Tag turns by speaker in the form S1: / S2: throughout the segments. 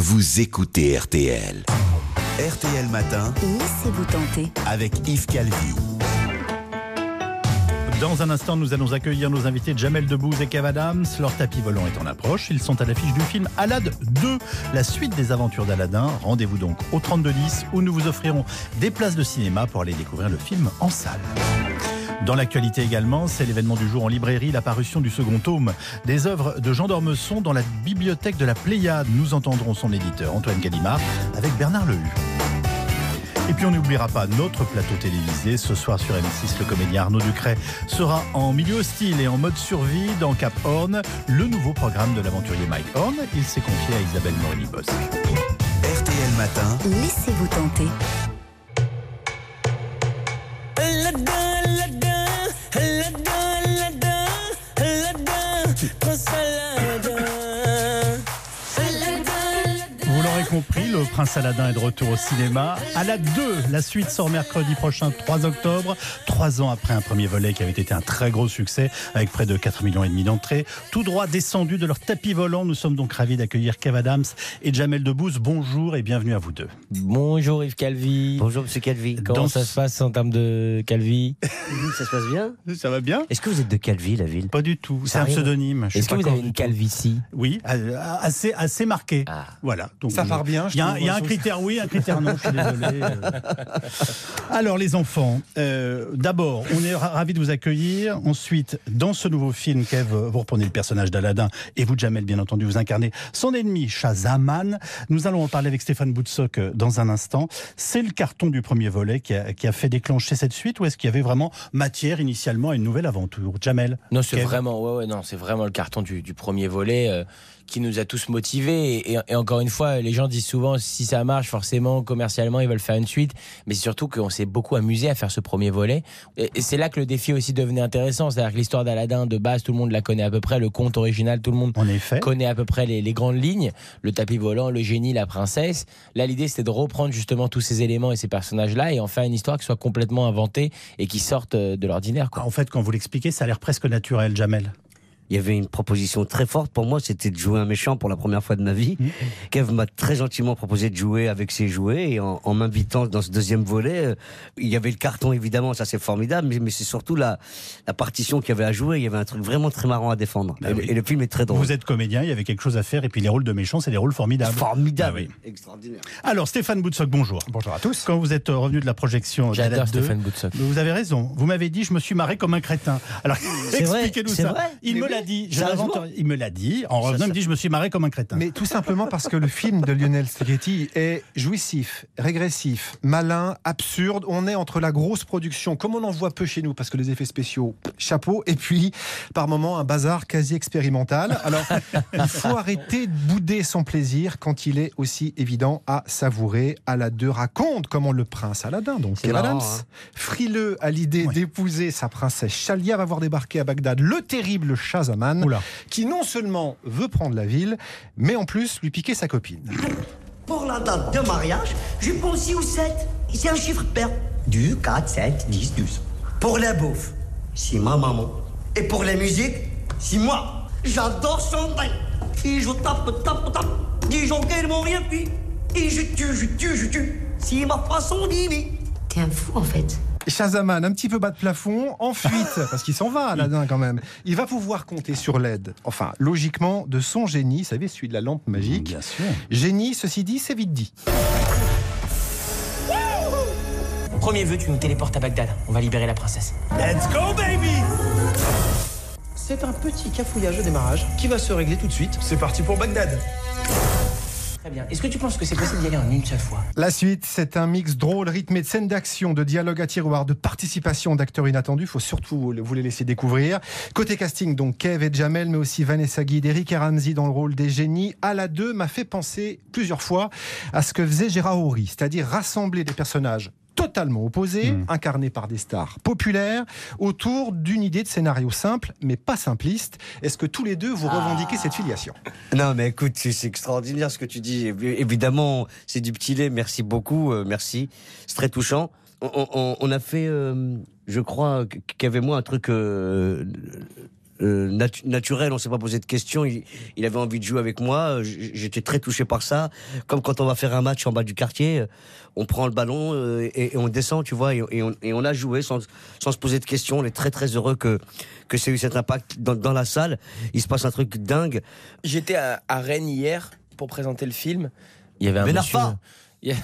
S1: vous écoutez RTL. RTL Matin.
S2: Laissez-vous tenter.
S1: Avec Yves Calvi.
S3: Dans un instant, nous allons accueillir nos invités Jamel Debbouze et Kev Adams. Leur tapis volant est en approche. Ils sont à l'affiche du film Alad 2, la suite des aventures d'Aladin. Rendez-vous donc au 3210 où nous vous offrirons des places de cinéma pour aller découvrir le film en salle. Dans l'actualité également, c'est l'événement du jour en librairie, la parution du second tome des œuvres de Jean d'Ormesson dans la bibliothèque de la Pléiade. Nous entendrons son éditeur Antoine Gallimard avec Bernard Lehu. Et puis on n'oubliera pas notre plateau télévisé. Ce soir sur M6, le comédien Arnaud Ducret sera en milieu hostile et en mode survie dans Cap Horn, le nouveau programme de l'aventurier Mike Horn. Il s'est confié à Isabelle Morini-Bosque.
S1: RTL Matin.
S2: Laissez-vous tenter.
S3: Vous l'aurez compris, le Prince Aladin est de retour au cinéma. Alad 2, la suite sort mercredi prochain, 3 octobre. 3 ans après un premier volet qui avait été un très gros succès, avec près de 4,5 millions d'entrées. Tout droit descendu de leur tapis volant, nous sommes donc ravis d'accueillir Kev Adams et Jamel Debbouze. Bonjour et bienvenue à vous deux.
S4: Bonjour Yves Calvi.
S5: Bonjour Monsieur Calvi.
S4: Comment ça se passe en termes de Calvi?
S5: Ça se passe bien?
S3: Ça va bien?
S5: Est-ce que vous êtes de Calvi, la ville?
S3: Pas du tout, c'est
S5: Ça
S3: un
S5: arrive.
S3: pseudonyme.
S4: Est-ce que vous avez une calvitie?
S3: Oui, assez marqué.
S4: Ah.
S3: Voilà. Donc,
S6: Ça part bien.
S3: Il y a un critère oui, un critère non, je suis désolé. Alors les enfants, d'abord, on est ravis de vous accueillir. Ensuite, dans ce nouveau film, Kev, vous reprenez le personnage d'Aladin et vous, Jamel, bien entendu, vous incarnez son ennemi, Shahzaman. Nous allons en parler avec Stéphane Boutsock dans un instant. C'est le carton du premier volet qui a fait déclencher cette suite, ou est-ce qu'il y avait vraiment matière initialement à une nouvelle aventure? Jamel?
S4: Non, c'est
S3: Kev?
S4: vraiment, non, c'est vraiment le carton du premier volet qui nous a tous motivés. Et encore une fois, les gens disent souvent, si ça marche, forcément, commercialement, ils veulent faire une suite. Mais c'est surtout qu'on s'est beaucoup amusé à faire ce premier volet. Et c'est là que le défi aussi devenait intéressant. C'est-à-dire que l'histoire d'Aladin, de base, tout le monde la connaît à peu près. Le conte original, tout le monde
S3: En effet.
S4: connaît à peu près les grandes lignes. Le tapis volant, le génie, la princesse. Là, l'idée, c'était de reprendre justement tous ces éléments et ces personnages-là et en faire une histoire qui soit complètement inventée et qui sorte de l'ordinaire, quoi.
S3: En fait, quand vous l'expliquez, ça a l'air presque naturel, Jamel.
S5: Il y avait une proposition très forte pour moi, c'était de jouer un méchant pour la première fois de ma vie. Kev m'a très gentiment proposé de jouer avec ses jouets et en m'invitant dans ce deuxième volet, il y avait le carton évidemment, ça c'est formidable, mais c'est surtout la partition qu'il y avait à jouer. Il y avait un truc vraiment très marrant à défendre.
S3: Bah oui.
S5: Et le film est très drôle.
S3: Vous êtes comédien, il y avait quelque chose à faire, et puis les rôles de méchants, c'est des rôles formidables.
S5: Formidable,
S3: Ah oui.
S5: extraordinaire.
S3: Alors, Stéphane Boutsock, bonjour.
S6: Bonjour à tous.
S3: Quand vous êtes revenu de la projection
S4: J'adore
S3: d'Alad 2,
S4: Stéphane Boutsock.
S3: vous avez raison. Vous m'avez dit, je me suis marré comme un crétin. Alors,
S5: C'est vrai,
S3: expliquez-nous
S5: c'est
S3: ça.
S5: vrai.
S3: Il
S5: Mais
S3: me
S5: oui,
S3: l'a dit. Je
S5: sérieusement.
S3: l'invente. Il me l'a dit. En revenant, il me dit, je me suis marré comme un crétin.
S6: Mais tout simplement parce que le film de Lionel Streghetti est jouissif, régressif, malin, absurde. On est entre la grosse production, comme on en voit peu chez nous, parce que les effets spéciaux, chapeau, et puis par moments un bazar quasi expérimental. Alors, il faut arrêter de bouder son plaisir quand il est aussi évident à savourer. Alad 2 raconte comment le prince Aladin, donc
S5: C'est
S6: Kev
S5: marrant,
S6: Adams,
S5: hein.
S6: frileux à l'idée d'épouser sa princesse Shalia, va voir débarquer à Bagdad le terrible Shahzaman,
S3: Oula.
S6: qui non seulement veut prendre la ville, mais en plus lui piquer sa copine.
S7: Pour la date de mariage, je pense 6 ou 7. C'est un chiffre pair. 2, 4, 7, 10, 12. Pour la bouffe, c'est ma maman. Et pour la musique, c'est moi. J'adore chanter. Et je tape. Des gens qui m'ont rien fait. Et je tue. C'est ma façon d'aimer.
S2: T'es un fou en fait.
S6: Shahzaman, un petit peu bas de plafond, en fuite, parce qu'il s'en va, Aladin, quand même. Il va pouvoir compter sur l'aide, enfin, logiquement, de son génie, vous savez, celui de la lampe magique.
S3: Bien sûr.
S6: Génie, ceci dit, c'est vite dit.
S8: Premier vœu, tu nous téléportes à Bagdad. On va libérer la princesse.
S7: Let's go, baby!
S8: C'est un petit cafouillage au démarrage qui va se régler tout de suite.
S7: C'est parti pour Bagdad.
S8: Très bien. Est-ce que tu penses que c'est possible d'y aller en une seule fois?
S6: La suite, c'est un mix drôle, rythmé de scènes d'action, de dialogue à tiroir, de participation d'acteurs inattendus. Il faut surtout vous les laisser découvrir. Côté casting, donc Kev et Jamel, mais aussi Vanessa Guide, Eric et Ramsey dans le rôle des génies. Alad 2 m'a fait penser plusieurs fois à ce que faisait Gérard Houry, c'est-à-dire rassembler des personnages totalement opposés, incarnés par des stars populaires, autour d'une idée de scénario simple, mais pas simpliste. Est-ce que tous les deux vous revendiquez cette filiation?
S5: Non, mais écoute, c'est extraordinaire ce que tu dis. Évidemment, c'est du petit lait. Merci beaucoup. Merci. C'est très touchant. On a fait, je crois, qu'il y avait moi un truc naturel, on s'est pas posé de questions. Il avait envie de jouer avec moi. J'étais très touché par ça. Comme quand on va faire un match en bas du quartier, on prend le ballon et on descend, tu vois, et on a joué sans se poser de questions. On est très très heureux que ça ait eu cet impact dans la salle. Il se passe un truc dingue.
S4: J'étais à Rennes hier pour présenter le film. Il y avait un
S5: Benarfa.
S4: monsieur.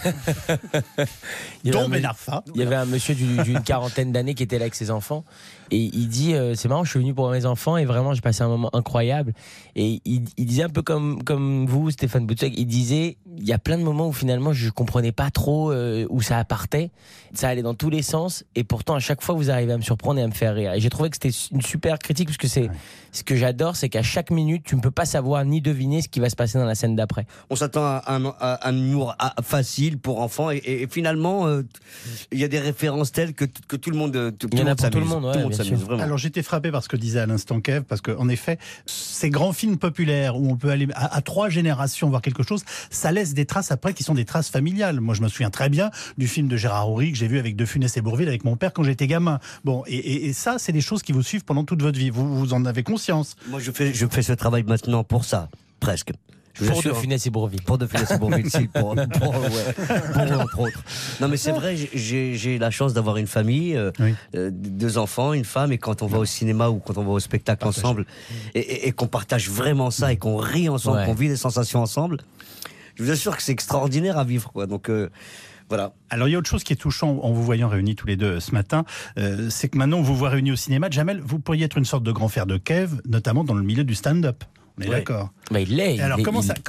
S3: Dont Ben Arfa.
S4: Il y avait un monsieur d'une quarantaine d'années qui était là avec ses enfants et il dit c'est marrant, je suis venu pour mes enfants et vraiment j'ai passé un moment incroyable. Et il disait un peu comme vous, Stéphane Boutsweg, il disait il y a plein de moments où finalement je comprenais pas trop où ça partait, ça allait dans tous les sens et pourtant à chaque fois vous arrivez à me surprendre et à me faire rire. Et j'ai trouvé que c'était une super critique parce que ce que j'adore, c'est qu'à chaque minute tu ne peux pas savoir ni deviner ce qui va se passer dans la scène d'après.
S5: On s'attend à un humour facile pour enfants et finalement il y a des références telles que tout le monde s'amuse.
S4: Tout le monde, ouais,
S5: s'amuse vraiment.
S3: Alors j'étais frappé par ce que disait à l'instant Kev, parce qu'en effet, ces grands films populaires où on peut aller à 3 générations voir quelque chose, ça laisse des traces après qui sont des traces familiales. Moi je me souviens très bien du film de Gérard Houry que j'ai vu avec De Funès et Bourvil avec mon père quand j'étais gamin. Bon, et ça c'est des choses qui vous suivent pendant toute votre vie. Vous en avez conscience.
S5: Moi je fais ce travail maintenant pour ça, presque.
S4: Pour De Funès et Bourvil.
S5: Pour De Funès et Bourvil, si, pour entre autres. Non mais c'est vrai, j'ai la chance d'avoir une famille, 2 enfants, une femme, et quand on va au cinéma ou quand on va au spectacle ensemble, et qu'on partage vraiment ça, et qu'on rit ensemble, qu'on vit des sensations ensemble, je vous assure que c'est extraordinaire à vivre, quoi. Donc voilà.
S3: Alors il y a autre chose qui est touchant en vous voyant réunis tous les deux ce matin, c'est que maintenant on vous voit réunis au cinéma. Jamel, vous pourriez être une sorte de grand frère de Kev, notamment dans le milieu du stand-up. On est d'accord.
S4: Bah, il l'est.
S3: Alors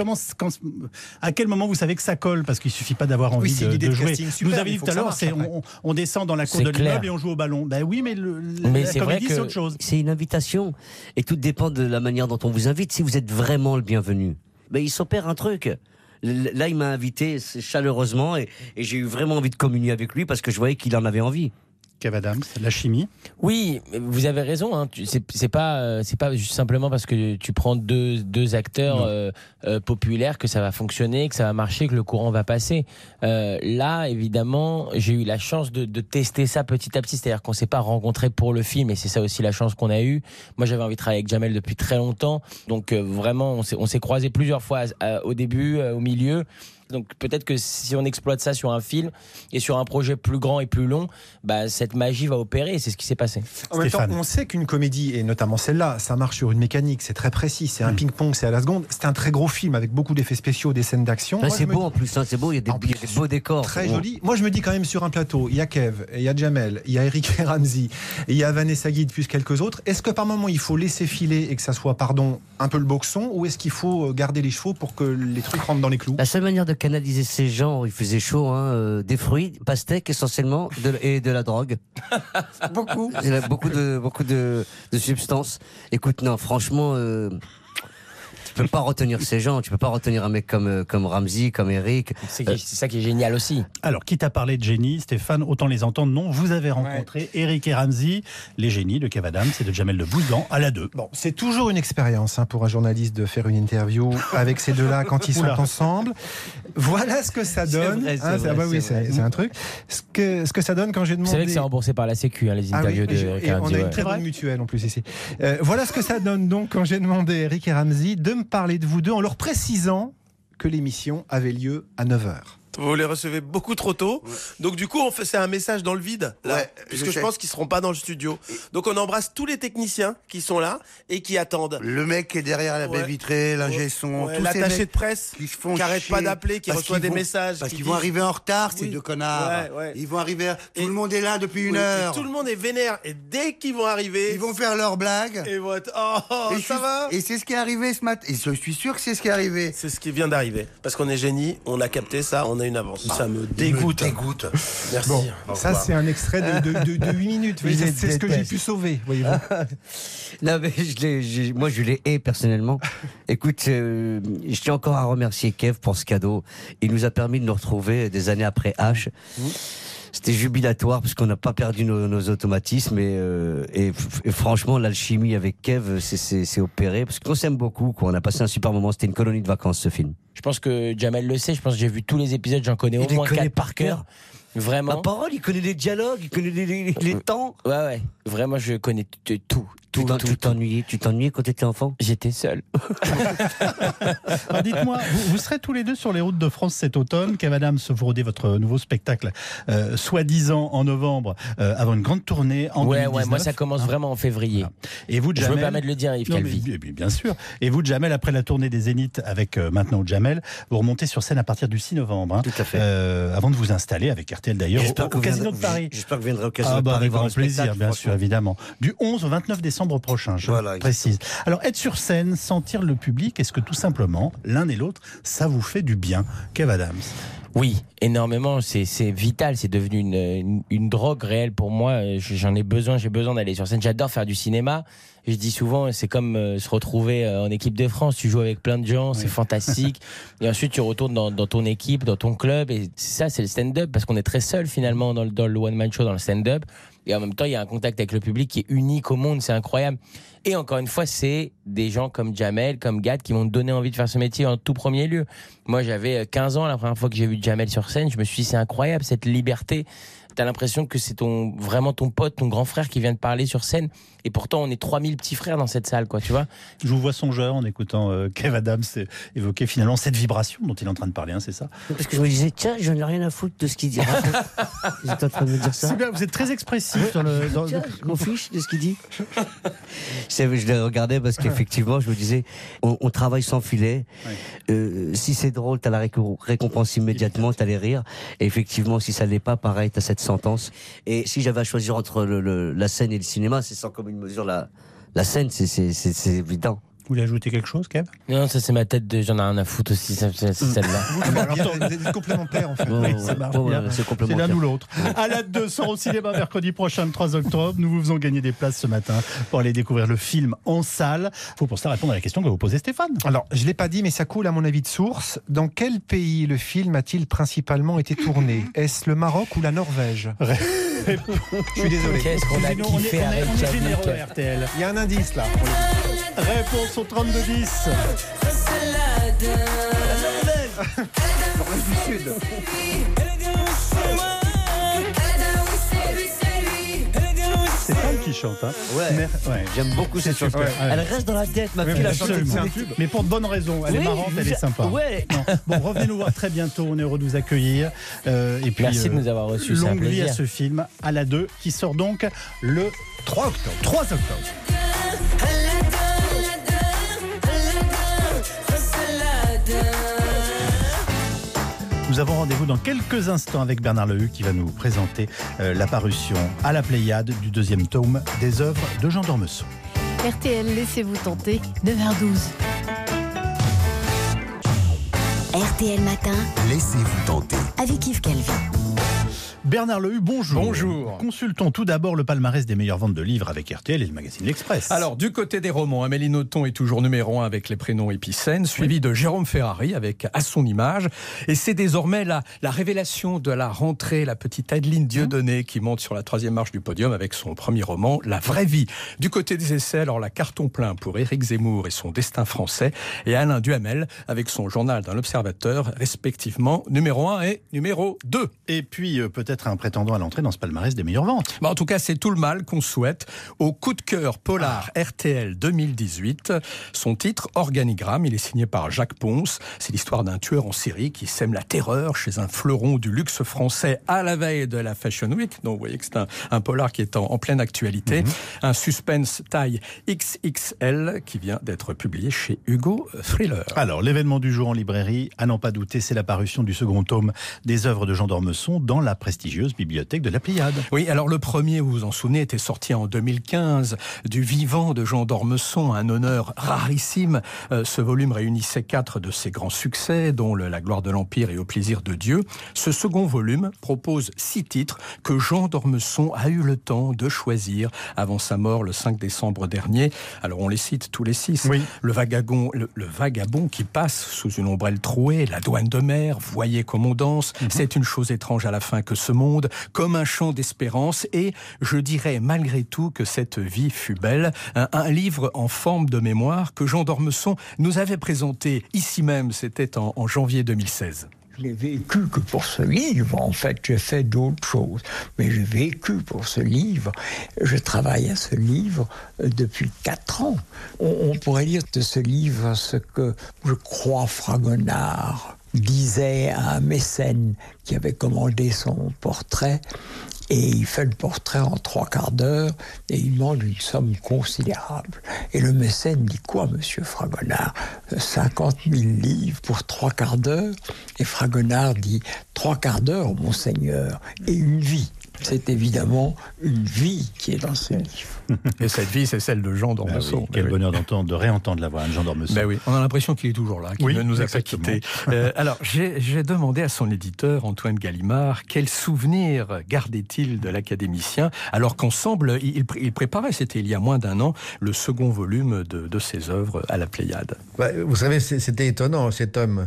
S3: à quel moment vous savez que ça colle? Parce qu'il suffit pas d'avoir envie de jouer. Vous avez dit tout à l'heure, on descend dans la cour de l'immeuble et on joue au ballon. Ben oui, mais la comédie c'est autre chose.
S5: C'est une invitation et tout dépend de la manière dont on vous invite. Si vous êtes vraiment le bienvenu, il s'opère un truc. Là, il m'a invité chaleureusement et j'ai eu vraiment envie de communier avec lui parce que je voyais qu'il en avait envie.
S3: Kev Adams, la chimie.
S4: Oui, vous avez raison. Hein. C'est pas juste simplement parce que tu prends deux acteurs populaires que ça va fonctionner, que ça va marcher, que le courant va passer. Là, évidemment, j'ai eu la chance de tester ça petit à petit. C'est-à-dire qu'on s'est pas rencontrés pour le film, et c'est ça aussi la chance qu'on a eue. Moi, j'avais envie de travailler avec Jamel depuis très longtemps, donc vraiment, on s'est croisés plusieurs fois au début, au milieu. Donc peut-être que si on exploite ça sur un film et sur un projet plus grand et plus long, cette magie va opérer, et c'est ce qui s'est passé.
S6: En même temps, on sait qu'une comédie, et notamment celle-là, ça marche sur une mécanique, c'est très précis, c'est un ping-pong, c'est à la seconde. C'est un très gros film avec beaucoup d'effets spéciaux, des scènes d'action.
S5: C'est beau en plus, c'est beau, il y a des beaux décors.
S6: Très joli. Moi je me dis quand même sur un plateau, il y a Kev, il y a Jamel, il y a Eric et Ramzy, il y a Vanessa Guide plus quelques autres. Est-ce que par moment il faut laisser filer et que ça soit, un peu le boxon, ou est-ce qu'il faut garder les chevaux pour que les trucs rentrent dans les clous?
S5: La seule manière de canaliser ces gens, il faisait chaud, des fruits, pastèques essentiellement, et de la drogue. Beaucoup. Il y a beaucoup de substances. Écoute, non, franchement, tu peux pas retenir ces gens. Tu peux pas retenir un mec comme Ramzy, comme Eric.
S4: C'est ça qui est génial aussi.
S3: Alors, quitte à parler de génie, Stéphane, autant les entendre. Non, vous avez rencontré Eric et Ramzy, les génies de Kev Adams et de Jamel Debbouze dans À la 2.
S6: Bon, c'est toujours une expérience pour un journaliste de faire une interview avec ces deux-là quand ils sont ensemble. Voilà ce que ça donne. C'est un truc. Ce que ça donne quand j'ai demandé.
S4: Vous savez que c'est remboursé par la Sécu, les interviews de Eric et Ramzy.
S6: On a une très bonne mutuelle en plus ici. Voilà ce que ça donne donc quand j'ai demandé à Eric et Ramzy de me parler de vous deux en leur précisant que l'émission avait lieu à 9h.
S9: Vous les recevez beaucoup trop tôt. Donc du coup, c'est un message dans le vide, là, puisque je pense qu'ils seront pas dans le studio. Donc on embrasse tous les techniciens qui sont là et qui attendent.
S10: Le mec qui est derrière la baie vitrée, l'ingé son, tous
S9: l'attaché de presse qui arrête pas d'appeler, qui reçoit des messages.
S10: Parce qu'ils vont arriver en retard, ces deux connards. Ils vont arriver. Tout le monde est là depuis une heure.
S9: Tout le monde est vénère. Et dès qu'ils vont arriver,
S10: ils vont faire leurs blagues.
S9: Et vont être ça va.
S10: Et c'est ce qui est arrivé ce matin. Et je suis sûr que c'est ce qui est arrivé.
S9: C'est ce qui vient d'arriver. Parce qu'on est génie, on a capté ça, on a une avance. Ça me dégoûte. Merci.
S6: Bon, ça c'est un extrait de 8 minutes. C'est ce que j'ai pu sauver, voyez-vous.
S5: Non, mais moi je les hais personnellement. Écoute, je tiens encore à remercier Kev pour ce cadeau. Il nous a permis de nous retrouver des années après H. C'était jubilatoire parce qu'on n'a pas perdu nos automatismes et franchement l'alchimie avec Kev c'est opéré parce qu'on s'aime beaucoup, quoi. On a passé un super moment, c'était une colonie de vacances ce film.
S4: Je pense que Jamel le sait, je pense que j'ai vu tous les épisodes, j'en connais au moins 4 par cœur. Vraiment.
S5: Ma parole, il connaît les dialogues, il connaît les temps.
S4: Ouais. Vraiment, je connais tout.
S5: Tu t'ennuyais quand t'étais enfant?
S4: J'étais seul.
S3: Alors dites-moi, vous serez tous les deux sur les routes de France cet automne. Kev Adams, vous rodez votre nouveau spectacle, soi-disant en novembre, avant une grande tournée en 2019.
S4: Ouais, moi ça commence vraiment en février.
S3: Voilà. Et vous, Jamel,
S4: je me permets de le dire, Yves Calvi.
S3: Bien sûr. Et vous, Jamel, après la tournée des Zéniths avec maintenant Jamel, vous remontez sur scène à partir du 6 novembre. Hein,
S5: tout à fait.
S3: Avant de vous installer avec RTL d'ailleurs au Casino de Paris.
S5: J'espère que vous viendrez au Casino de Paris.
S3: Avec grand plaisir, bien sûr, évidemment. Du 11 au 29 décembre prochain, je précise. Alors, être sur scène, sentir le public, est-ce que tout simplement, l'un et l'autre, ça vous fait du bien? Kev Adams.
S4: Oui, énormément. C'est vital. C'est devenu une drogue réelle pour moi. J'en ai besoin. J'ai besoin d'aller sur scène. J'adore faire du cinéma. Je dis souvent, c'est comme se retrouver en équipe de France. Tu joues avec plein de gens, c'est fantastique. Et ensuite, tu retournes dans ton équipe, dans ton club. Et c'est ça, c'est le stand-up, parce qu'on est très seul finalement dans le one-man show, dans le stand-up. Et en même temps, il y a un contact avec le public qui est unique au monde. C'est incroyable. Et encore une fois, c'est des gens comme Jamel, comme Gad, qui m'ont donné envie de faire ce métier en tout premier lieu. Moi, j'avais 15 ans la première fois que j'ai vu Jamel sur scène. Je me suis dit, c'est incroyable, cette liberté. T'as l'impression que c'est vraiment ton pote, ton grand frère qui vient de parler sur scène. Et pourtant, on est 3000 petits frères dans cette salle, quoi, tu vois.
S3: Je vous vois songeur en écoutant Kev Adams évoquer finalement cette vibration dont il est en train de parler, hein, c'est ça?
S5: Parce que je me disais, tiens, j'en ai rien à foutre de ce qu'il dit. J'étais en train de me dire ça.
S3: C'est bien, vous êtes très expressif sur le.
S5: Tiens, je m'en fiche de ce qu'il dit. Je l'ai regardé parce qu'effectivement, je me disais, on travaille sans filet. Si c'est drôle, t'as la récompense immédiatement, t'as les rires. Et effectivement, si ça l'est pas, pareil, t'as cette sentence. Et si j'avais à choisir entre la scène et le cinéma, c'est sans commune mesure la scène, c'est évident.
S3: Vous voulez ajouter quelque chose, Kev?
S4: Non, ça c'est ma tête de j'en ai rien à foutre aussi, c'est celle-là.
S6: Vous êtes complémentaires en fait.
S3: Oui, ça marche bien. C'est l'un ou l'autre. À la 2 sort au cinéma mercredi prochain, le 3 octobre. Nous vous faisons gagner des places ce matin pour aller découvrir le film en salle. Il faut pour ça répondre à la question que vous posez Stéphane.
S6: Alors, je ne l'ai pas dit, mais ça coule à mon avis de source. Dans quel pays le film a-t-il principalement été tourné? Est-ce le Maroc ou la Norvège? Je suis désolé.
S4: Qu'est-ce qu'on a kiffé avec
S3: généreux RTL.
S6: Il y a un indice là.
S3: Réponse au 3210.
S6: Norvège du Sud.
S3: C'est Paul qui chante, hein.
S5: Ouais. J'aime beaucoup cette chanson. Elle reste dans la tête, ma fille.
S3: Mais pour de bonnes raisons. Elle est marrante, elle est sympa.
S5: Ouais.
S3: Bon, revenez nous voir très bientôt. On est heureux de vous accueillir. Et puis,
S4: merci de nous avoir reçus.
S3: Longue vie à ce film, à la 2, qui sort donc le 3 octobre. 3 octobre. Nous avons rendez-vous dans quelques instants avec Bernard Lehuc qui va nous présenter la parution à la Pléiade du 2e tome des œuvres de Jean d'Ormesson.
S2: RTL, laissez-vous tenter, 9h12. RTL Matin,
S1: Laissez-vous tenter.
S2: avec Yves Calvi.
S3: Bernard Lehuc, bonjour.
S11: Bonjour.
S3: Consultons tout d'abord le palmarès des meilleures ventes de livres avec RTL et le magazine L'Express.
S11: Alors, du côté des romans, Amélie Nothomb est toujours numéro 1 avec Les Prénoms épicènes, suivi de Jérôme Ferrari avec À son image. Et c'est désormais la révélation de la rentrée, la petite Adeline Dieudonné qui monte sur la 3e marche du podium avec son premier roman, La vraie vie. Du côté des essais, alors la carton plein pour Éric Zemmour et son Destin français, et Alain Duhamel avec son Journal d'un observateur, respectivement numéro 1 et numéro 2.
S3: Et puis, peut-être un prétendant à l'entrée dans ce palmarès des meilleures ventes.
S11: En tout cas, c'est tout le mal qu'on souhaite au coup de cœur polar RTL 2018. Son titre, Organigramme, il est signé par Jacques Ponce. C'est l'histoire d'un tueur en série qui sème la terreur chez un fleuron du luxe français à la veille de la Fashion Week. Donc, vous voyez que c'est un polar qui est en pleine actualité. Un suspense taille XXL qui vient d'être publié chez Hugo Thriller.
S3: Alors, l'événement du jour en librairie, à n'en pas douter, c'est la parution du second tome des œuvres de Jean d'Ormesson dans la prestigieuse bibliothèque de la Pléiade.
S11: Oui, alors le premier, vous vous en souvenez, était sorti en 2015, du vivant de Jean d'Ormesson, un honneur rarissime. Ce volume réunissait 4 de ses grands succès, dont La gloire de l'Empire et Au plaisir de Dieu. Ce second volume propose 6 titres que Jean d'Ormesson a eu le temps de choisir avant sa mort le 5 décembre dernier. Alors on les cite tous les 6.
S3: Oui.
S11: Le vagabond qui passe sous une ombrelle trouée, La douane de mer, Voyez comme on danse, C'est une chose étrange à la fin que ce monde, Comme un chant d'espérance, et je dirais malgré tout que cette vie fut belle, un livre en forme de mémoire que Jean d'Ormesson nous avait présenté ici même, c'était en janvier 2016.
S3: Je
S12: n'ai vécu que pour ce livre. En fait, j'ai fait d'autres choses, mais j'ai vécu pour ce livre. Je travaille à ce livre depuis 4 ans. On pourrait dire de ce livre ce que je crois Fragonard disait à un mécène qui avait commandé son portrait. Et il fait le portrait en 3/4 d'heure et il demande une somme considérable. Et le mécène dit quoi, monsieur Fragonard? 50 000 livres pour 3/4 d'heure? Et Fragonard dit 3/4 d'heure, monseigneur, et une vie. C'est évidemment une vie qui est dans ce livre.
S11: Et cette vie, c'est celle de Jean d'Ormesson.
S3: Oui, quel bonheur de réentendre la voix de Jean d'Ormesson.
S11: Oui, on a l'impression qu'il est toujours là, qu'il ne nous a pas quittés. Alors, j'ai demandé à son éditeur, Antoine Gallimard, quel souvenir gardait-il de l'académicien, alors qu'ensemble, il préparait, c'était il y a moins d'1 an, le second volume de ses œuvres à la Pléiade.
S13: Vous savez, c'était étonnant, cet homme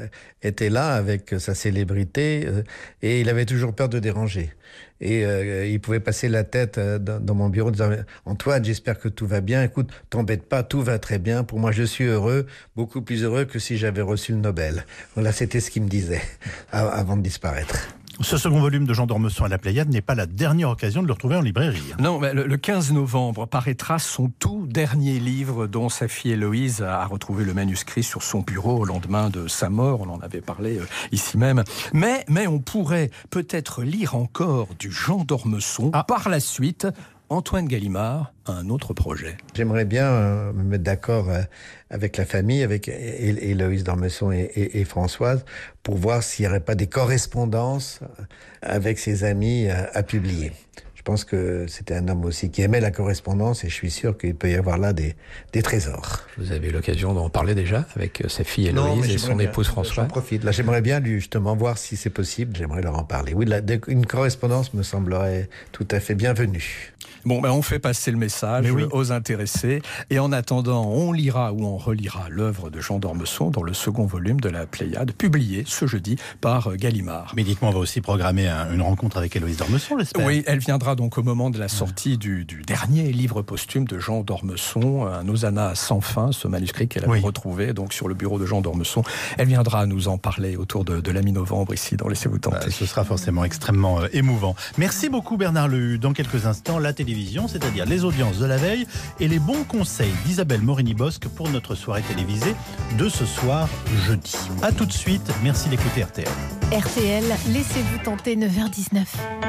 S13: était là avec sa célébrité et il avait toujours peur de déranger. Et il pouvait passer la tête dans mon bureau en disant « Antoine, j'espère que tout va bien. Écoute, t'embête pas, tout va très bien. Pour moi, je suis heureux, beaucoup plus heureux que si j'avais reçu le Nobel. » Voilà, c'était ce qu'il me disait avant de disparaître.
S3: Ce second volume de Jean d'Ormesson à la Pléiade n'est pas la dernière occasion de le retrouver en librairie.
S11: Non, mais le 15 novembre paraîtra son tout dernier livre dont sa fille Héloïse a retrouvé le manuscrit sur son bureau au lendemain de sa mort. On en avait parlé ici même. Mais on pourrait peut-être lire encore du Jean d'Ormesson par la suite. Antoine Gallimard a un autre projet.
S13: J'aimerais bien me mettre d'accord avec la famille, avec Héloïse d'Ormesson et Françoise, pour voir s'il n'y aurait pas des correspondances avec ses amis à publier. Je pense que c'était un homme aussi qui aimait la correspondance et je suis sûr qu'il peut y avoir là des trésors.
S14: Vous avez eu l'occasion d'en parler déjà avec sa fille Héloïse et son épouse Françoise?
S13: J'en profite. Là, j'aimerais bien justement voir si c'est possible. J'aimerais leur en parler. Oui, une correspondance me semblerait tout à fait bienvenue.
S11: Bon, on fait passer le message aux intéressés. Et en attendant, on lira ou on relira l'œuvre de Jean d'Ormesson dans le second volume de la Pléiade, publié ce jeudi par Gallimard.
S3: Mais dites-moi, on va aussi programmer une rencontre avec Héloïse d'Ormesson, j'espère.
S11: Oui, elle viendra donc au moment de la sortie du dernier livre posthume de Jean d'Ormesson, un Hosanna sans fin, ce manuscrit qu'elle avait retrouvé donc sur le bureau de Jean d'Ormesson. Elle viendra nous en parler autour de la mi-novembre ici dans Laissez-vous tenter.
S3: Ce sera forcément extrêmement émouvant. Merci beaucoup Bernard Lehu. Dans quelques instants, la télévision, c'est-à-dire les audiences de la veille et les bons conseils d'Isabelle Morini-Bosque pour notre soirée télévisée de ce soir jeudi. A tout de suite, merci d'écouter RTL.
S2: RTL, laissez-vous tenter, 9h19.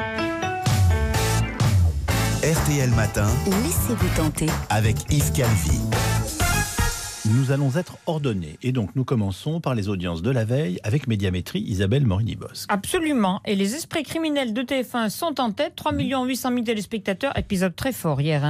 S1: RTL Matin,
S2: laissez-vous tenter
S1: avec Yves Calvi.
S3: Nous allons être ordonnés et donc nous commençons par les audiences de la veille avec Médiamétrie, Isabelle Morini-Bosque.
S15: Absolument, et les esprits criminels de TF1 sont en tête, 3 800 000 téléspectateurs, épisode très fort hier,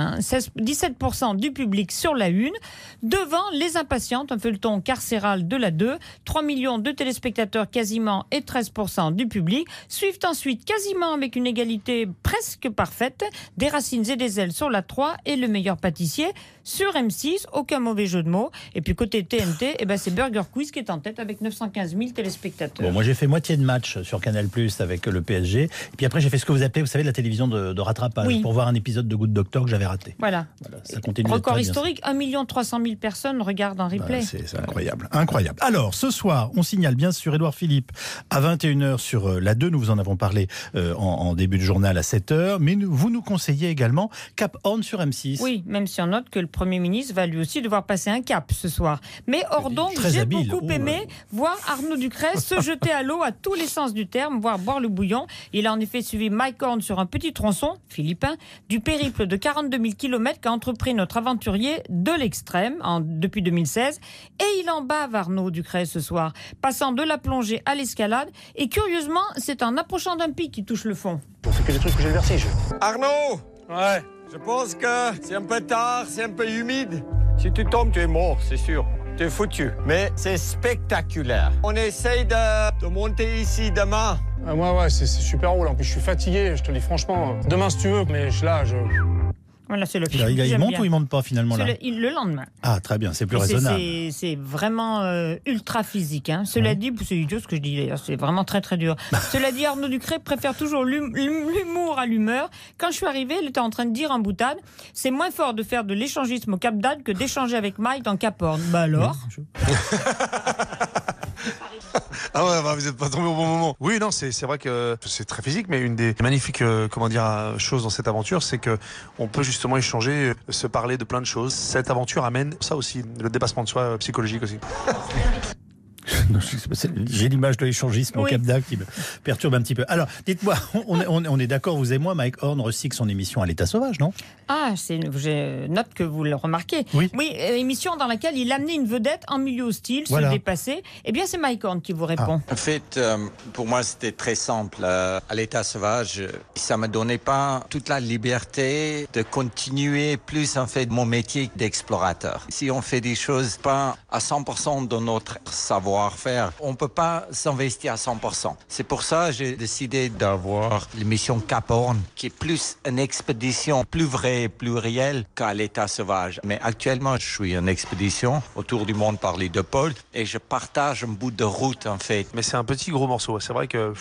S15: 17% du public sur la une, devant Les Impatientes, un feuilleton carcéral de la 2, 3 millions de téléspectateurs quasiment et 13% du public, suivent ensuite quasiment avec une égalité presque parfaite, Des Racines et des Ailes sur la 3 et Le Meilleur Pâtissier sur M6, aucun mauvais jeu de mots. Et puis côté TNT, c'est Burger Quiz qui est en tête avec 915 000 téléspectateurs.
S3: Bon, moi j'ai fait moitié de match sur Canal+ avec le PSG. Et puis après j'ai fait ce que vous appelez, vous savez, la télévision de rattrapage pour voir un épisode de Good Doctor que j'avais raté.
S15: Voilà.
S3: Ça continue.
S15: Record historique, 1 300 000 personnes regardent en replay.
S3: C'est incroyable. Incroyable. Alors, ce soir, on signale bien sûr Édouard Philippe à 21h sur la 2. Nous vous en avons parlé en début de journal à 7h. Mais vous nous conseillez également Cap Horn sur M6.
S15: Oui, même si on note que le Premier ministre va lui aussi devoir passer un cap ce soir. Mais hors donc, j'ai beaucoup aimé voir Arnaud Ducret se jeter à l'eau à tous les sens du terme, voire boire le bouillon. Il a en effet suivi Mike Horn sur un petit tronçon, philippin, du périple de 42 000 km qu'a entrepris notre aventurier de l'extrême depuis 2016. Et il en bave Arnaud Ducret ce soir, passant de la plongée à l'escalade. Et curieusement, c'est en approchant d'un pic qui touche le fond.
S16: C'est que des trucs que j'ai le vertige.
S17: Arnaud! Ouais. Je pense que c'est un peu tard, c'est un peu humide. Si tu tombes, tu es mort, c'est sûr. Tu es foutu. Mais c'est spectaculaire. On essaye de monter ici demain.
S16: Ouais, c'est super haut là. En plus, je suis fatigué, je te le dis franchement. Demain, si tu veux, mais là,
S15: Voilà, c'est le film.
S3: Il monte ou il monte pas finalement là
S15: le lendemain.
S3: Ah, très bien, c'est plus raisonnable.
S15: C'est vraiment ultra physique. Cela dit, c'est idiot ce que je dis d'ailleurs, c'est vraiment très très dur. Cela dit, Arnaud Ducret préfère toujours l'humour à l'humeur. Quand je suis arrivée, il était en train de dire en boutade, c'est moins fort de faire de l'échangisme au Cap d'Agde que d'échanger avec Mike dans Cap Horn. Bah alors
S18: Ah ouais, vous n'êtes pas tombé au bon moment. Oui, non, c'est vrai que c'est très physique, mais une des magnifiques choses dans cette aventure, c'est que on peut justement échanger, se parler de plein de choses. Cette aventure amène ça aussi, le dépassement de soi psychologique aussi.
S3: J'ai l'image de l'échangisme au Cap d'Agde qui me perturbe un petit peu. Alors, dites-moi, on est d'accord, vous et moi, Mike Horn recycle son émission à l'état sauvage, non ?
S15: Ah, je note que vous le remarquez.
S3: Oui,
S15: émission dans laquelle il amenait une vedette en milieu hostile, se dépasser. Eh bien, c'est Mike Horn qui vous répond.
S17: En fait, pour moi, c'était très simple. À l'état sauvage, ça ne me donnait pas toute la liberté de continuer plus, en fait, mon métier d'explorateur. Si on fait des choses pas à 100% de notre savoir-faire, on ne peut pas s'investir à 100%. C'est pour ça que j'ai décidé d'avoir l'émission Cap Horn, qui est plus une expédition plus vraie, plus réelle qu'à l'état sauvage. Mais actuellement, je suis en expédition autour du monde par les 2 pôles et je partage un bout de route, en fait.
S18: Mais c'est un petit gros morceau, c'est vrai que...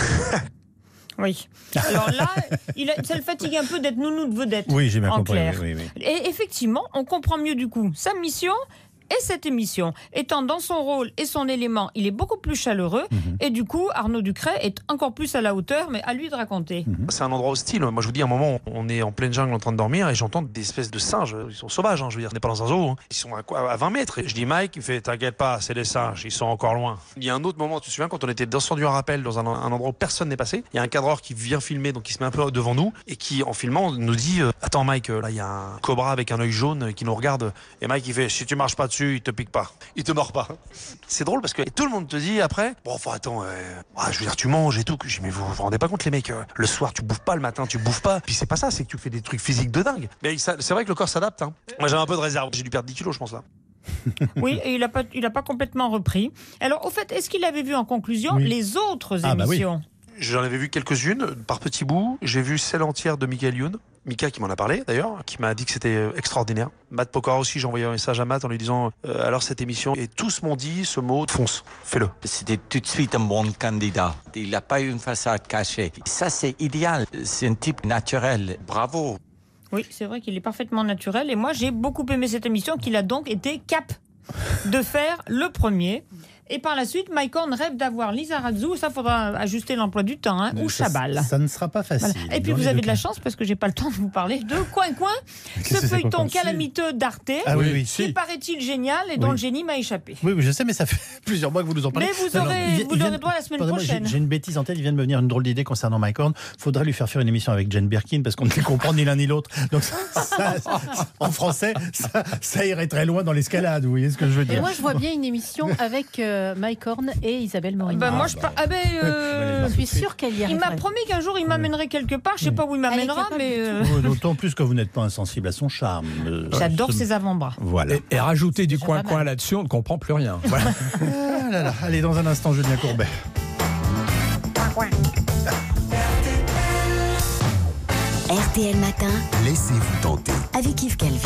S15: Oui. Alors là, ça le fatigue un peu d'être nounou de vedette.
S3: Oui, j'ai bien compris. Oui.
S15: Et effectivement, on comprend mieux du coup sa mission. Et cette émission, étant dans son rôle et son élément, il est beaucoup plus chaleureux. Et du coup, Arnaud Ducret est encore plus à la hauteur, mais à lui de raconter.
S18: C'est un endroit hostile. Moi, je vous dis, à un moment, on est en pleine jungle en train de dormir et j'entends des espèces de singes. Ils sont sauvages, je veux dire. On n'est pas dans un zoo. Ils sont à 20 mètres. Et je dis, Mike, il fait, t'inquiète pas, c'est des singes. Ils sont encore loin. Il y a un autre moment, tu te souviens, quand on était descendu un rappel dans un endroit où personne n'est passé, il y a un cadreur qui vient filmer, donc il se met un peu devant nous et qui, en filmant, nous dit, attends, Mike, là, il y a un cobra avec un œil jaune qui nous regarde. Et Mike, il fait, si tu marches pas dessus, il te pique pas. Il te mord pas. C'est drôle parce que tout le monde te dit après, bon, enfin, attends, je veux dire, tu manges et tout. Je dis, mais vous vous rendez pas compte, les mecs, le soir, tu bouffes pas, le matin, tu bouffes pas. Puis c'est pas ça, c'est que tu fais des trucs physiques de dingue. Mais c'est vrai que le corps s'adapte. Moi, j'ai un peu de réserve. J'ai dû perdre 10 kilos, je pense, là.
S15: Oui, et il a pas complètement repris. Alors, au fait, est-ce qu'il avait vu en conclusion les autres émissions ?
S18: J'en avais vu quelques-unes, par petits bouts. J'ai vu celle entière de Michael Youn. Mika qui m'en a parlé d'ailleurs, qui m'a dit que c'était extraordinaire. Matt Pokora aussi, j'ai envoyé un message à Matt en lui disant alors cette émission, et tous m'ont dit ce mot, fonce, fais-le.
S17: C'était tout de suite un bon candidat. Il n'a pas eu une façade cachée. Ça, c'est idéal. C'est un type naturel. Bravo.
S15: Oui, c'est vrai qu'il est parfaitement naturel. Et moi, j'ai beaucoup aimé cette émission qu'il a donc été cap de faire le premier. Et par la suite, Mike Horn rêve d'avoir Lisa Razou. Ça, faudra ajuster l'emploi du temps, ou Chabal.
S3: Ça ne sera pas facile.
S15: Voilà. Et puis vous avez de la chance parce que j'ai pas le temps de vous parler de Coin, ce feuilleton calamiteux d'Arte, qui paraît-il génial et dont le génie m'a échappé.
S3: Oui, je sais, mais ça fait plusieurs mois que vous nous en parlez.
S15: Mais vous aurez droit la semaine prochaine.
S3: J'ai une bêtise en tête. Il vient de me venir une drôle d'idée concernant Mike Horn. Faudrait lui faire une émission avec Jane Birkin parce qu'on ne les comprend ni l'un ni l'autre. Donc ça, en français, ça irait très loin dans l'escalade. Vous voyez ce que je veux dire.
S2: Et moi, je vois bien une émission avec Mike Horn et Isabelle Morini.
S15: Je
S2: suis sûre qu'elle y arriverait.
S15: Il m'a promis qu'un jour il m'amènerait quelque part. Je sais pas où il m'amènera, mais
S3: d'autant plus que vous n'êtes pas insensible à son charme.
S15: J'adore ses avant-bras.
S3: Voilà.
S11: Et rajouter du coin là-dessus, on ne comprend plus rien. Voilà.
S3: Allez, dans un instant, Julien Courbet.
S19: RTL Matin.
S1: Laissez-vous tenter.
S19: Avec Yves Calvi.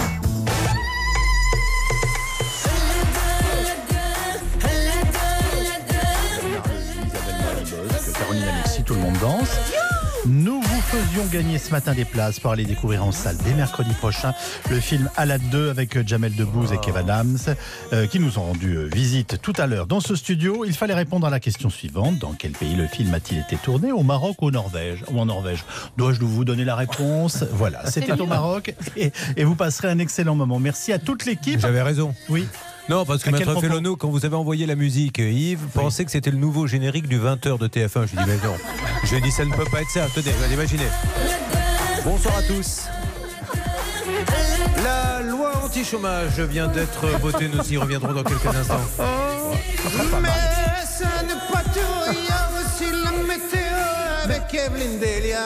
S3: Caroline Alexis, tout le monde danse. Nous vous faisions gagner ce matin des places pour aller découvrir en salle dès mercredi prochain le film Alad 2 avec Jamel Debbouze et Kev Adams qui nous ont rendu visite tout à l'heure dans ce studio. Il fallait répondre à la question suivante. Dans quel pays le film a-t-il été tourné ? Au Maroc ou en Norvège ? Dois-je vous donner la réponse ? Voilà, c'était au Maroc et vous passerez un excellent moment. Merci à toute l'équipe.
S14: J'avais raison.
S3: Oui.
S14: Non, parce que Maître Fellono, quand vous avez envoyé la musique, Yves pensait que c'était le nouveau générique du 20h de TF1. Je lui ai dit, mais non. Je lui ai dit, ça ne peut pas être ça. Tenez, imaginez. Bonsoir à tous. La loi anti-chômage vient d'être votée. Nous y reviendrons dans quelques instants.
S20: Mais ça n'est pas tout. Il y a aussi la météo avec Evelyne Delia.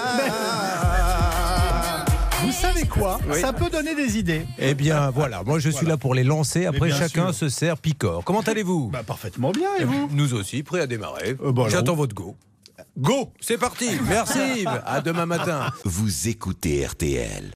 S3: Vous savez quoi ? Ça peut donner des idées.
S14: Eh bien, voilà. Moi, je suis là pour les lancer. Après, chacun se sert picor. Comment allez-vous ?
S3: Parfaitement bien, et vous ?
S14: Nous aussi, prêts à démarrer. J'attends votre go. Go ! C'est parti. Merci, Yves. À demain matin.
S1: Vous écoutez RTL.